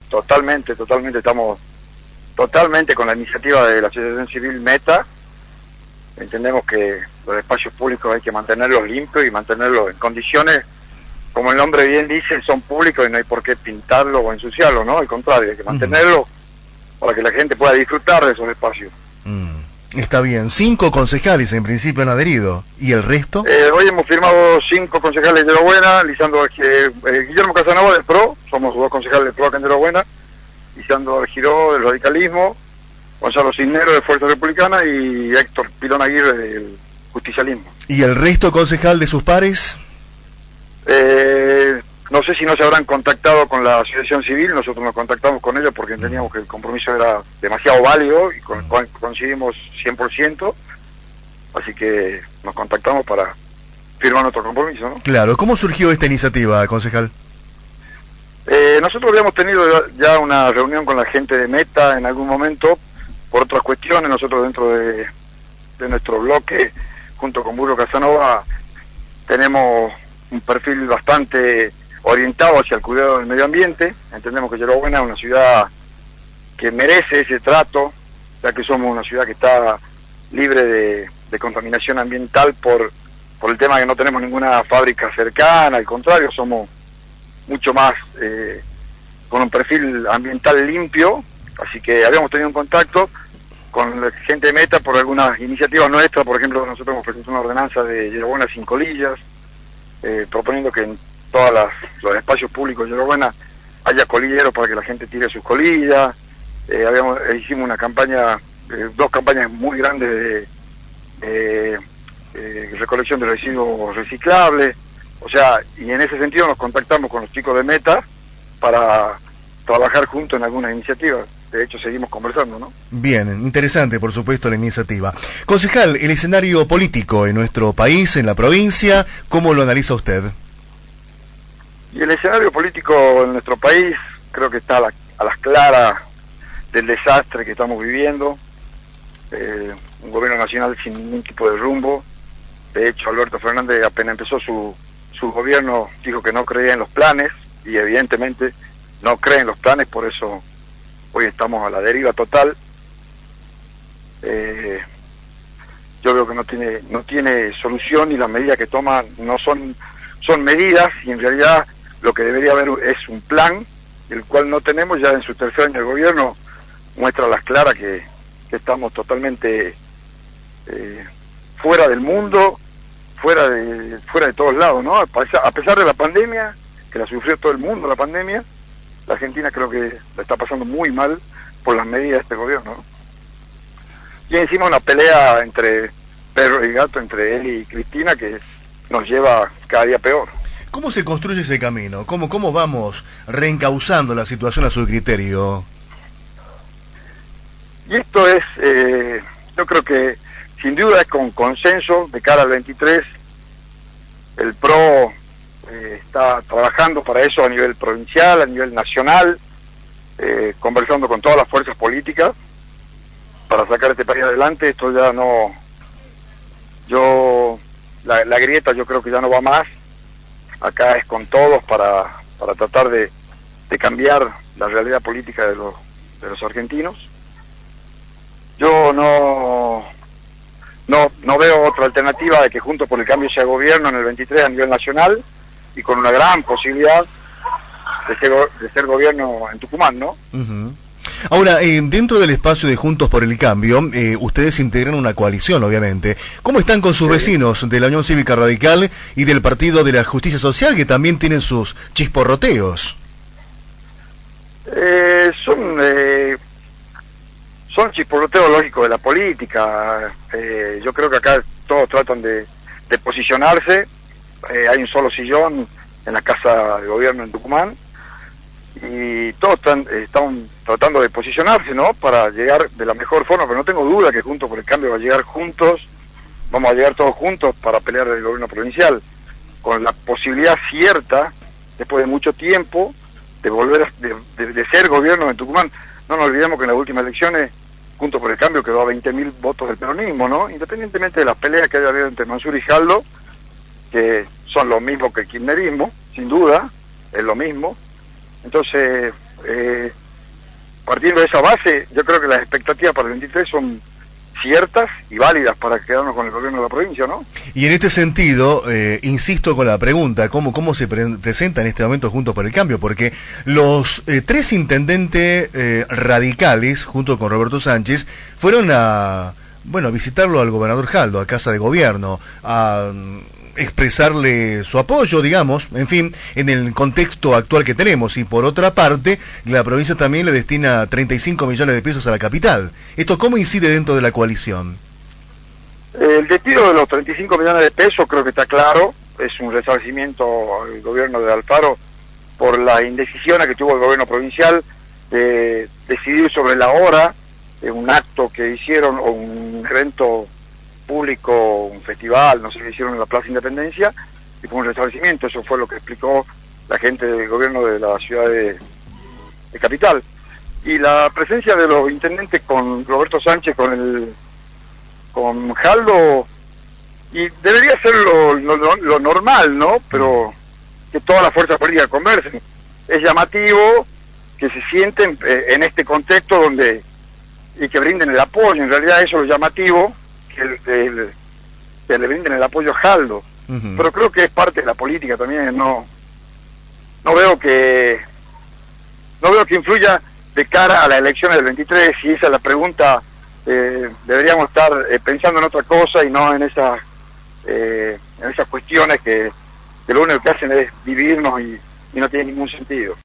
totalmente, estamos totalmente con la iniciativa de la Asociación Civil Meta. Entendemos que los espacios públicos hay que mantenerlos limpios y mantenerlos en condiciones, como el nombre bien dice, son públicos y no hay por qué pintarlos o ensuciarlos, ¿no? Al contrario, hay que mantenerlos para que la gente pueda disfrutar de esos espacios. Está bien, 5 concejales en principio han adherido, ¿y el resto? Hoy hemos firmado 5 concejales de Buena, Guillermo Casanova del PRO, somos 2 concejales del PRO acá en Buena, Lisandro Argiró del radicalismo, Gonzalo Cisneros de Fuerza Republicana y Héctor Pilón Aguirre del justicialismo. ¿Y el resto concejal de sus pares? No sé si no se habrán contactado con la asociación civil, nosotros nos contactamos con ellos porque entendíamos que el compromiso era demasiado válido y coincidimos 100%, así que nos contactamos para firmar nuestro compromiso, ¿no? Claro, ¿cómo surgió esta iniciativa, concejal? Nosotros habíamos tenido ya una reunión con la gente de Meta en algún momento, por otras cuestiones. Nosotros dentro de nuestro bloque, junto con Burro Casanova, tenemos un perfil bastante orientado hacia el cuidado del medio ambiente. Entendemos que Buena es una ciudad que merece ese trato, ya que somos una ciudad que está libre de contaminación ambiental por el tema que no tenemos ninguna fábrica cercana. Al contrario, somos mucho más con un perfil ambiental limpio, así que habíamos tenido un contacto con la gente de Meta por algunas iniciativas nuestras. Por ejemplo, nosotros hemos presentado una ordenanza de Buena sin colillas, proponiendo que en todos los espacios públicos de Buena haya colilleros para que la gente tire sus colillas. Hicimos una campaña, 2 campañas muy grandes de recolección de residuos reciclables. O sea, y en ese sentido nos contactamos con los chicos de Meta para trabajar juntos en algunas iniciativas. De hecho, seguimos conversando, ¿no? Bien, interesante, por supuesto, la iniciativa. Concejal, el escenario político en nuestro país, en la provincia, ¿cómo lo analiza usted? Y el escenario político en nuestro país creo que está a las claras del desastre que estamos viviendo. Un gobierno nacional sin ningún tipo de rumbo. De hecho, Alberto Fernández apenas empezó su gobierno dijo que no creía en los planes, y evidentemente no cree en los planes, por eso hoy estamos a la deriva total. Yo veo que no tiene solución, y las medidas que toma no son medidas, y en realidad lo que debería haber es un plan, el cual no tenemos. Ya en su tercer año de gobierno muestra a las claras que estamos totalmente fuera del mundo, fuera de todos lados, ¿no? A pesar de la pandemia, que la sufrió todo el mundo, la pandemia, la Argentina creo que la está pasando muy mal por las medidas de este gobierno, ¿no? Y encima una pelea entre perro y gato, entre él y Cristina, que nos lleva cada día peor. ¿Cómo se construye ese camino? ¿Cómo vamos reencauzando la situación a su criterio? Y esto es, yo creo que sin duda es con consenso de cara al 23. El PRO está trabajando para eso a nivel provincial, a nivel nacional, conversando con todas las fuerzas políticas para sacar este país adelante. Esto ya no... La grieta yo creo que ya no va más. Acá es con todos para tratar de cambiar la realidad política de los argentinos. Yo no veo otra alternativa de que Juntos por el Cambio sea gobierno en el 23 a nivel nacional, y con una gran posibilidad de ser gobierno en Tucumán, ¿no? Ahora, dentro del espacio de Juntos por el Cambio, ustedes integran una coalición, obviamente. ¿Cómo están con sus vecinos de la Unión Cívica Radical y del Partido de la Justicia Social, que también tienen sus chisporroteos? Son chisporroteos lógicos de la política. Yo creo que acá todos tratan de posicionarse. Hay un solo sillón en la Casa de Gobierno en Tucumán, y todos están tratando de posicionarse, ¿no?, para llegar de la mejor forma. Pero no tengo duda que Juntos por el Cambio va a llegar juntos, vamos a llegar todos juntos para pelear el gobierno provincial, con la posibilidad cierta, después de mucho tiempo, de volver de ser gobierno en Tucumán. No nos olvidemos que en las últimas elecciones Juntos por el Cambio quedó a 20.000 votos del peronismo, ¿no? Independientemente de las peleas que haya habido entre Mansur y Jaldo, que son lo mismo que el kirchnerismo, sin duda, es lo mismo. Entonces, partiendo de esa base, yo creo que las expectativas para el 23 son ciertas y válidas para quedarnos con el gobierno de la provincia, ¿no? Y en este sentido, insisto con la pregunta, ¿cómo se presenta en este momento Juntos por el Cambio? Porque los tres intendentes radicales, junto con Roberto Sánchez, fueron a visitarlo al gobernador Jaldo, a Casa de Gobierno, a expresarle su apoyo, digamos, en fin, en el contexto actual que tenemos. Y por otra parte, la provincia también le destina 35 millones de pesos a la capital. ¿Esto cómo incide dentro de la coalición? El destino de los 35 millones de pesos creo que está claro, es un resarcimiento al gobierno de Alfaro por la indecisión que tuvo el gobierno provincial de decidir sobre la hora, un acto que hicieron, o un evento público, un festival, no sé qué hicieron en la Plaza Independencia, y fue un restablecimiento. Eso fue lo que explicó la gente del gobierno de la ciudad de Capital. Y la presencia de los intendentes con Roberto Sánchez, con Jaldo, y debería ser lo normal, ¿no? Pero que todas las fuerzas políticas conversen. Es llamativo que se sienten en este contexto y que brinden el apoyo. En realidad eso es lo llamativo, que le brinden el apoyo a Jaldo. Pero creo que es parte de la política también. No veo que influya de cara a las elecciones del 23. Si esa es la pregunta, deberíamos estar pensando en otra cosa y no en esas cuestiones que lo único que hacen es dividirnos y no tiene ningún sentido.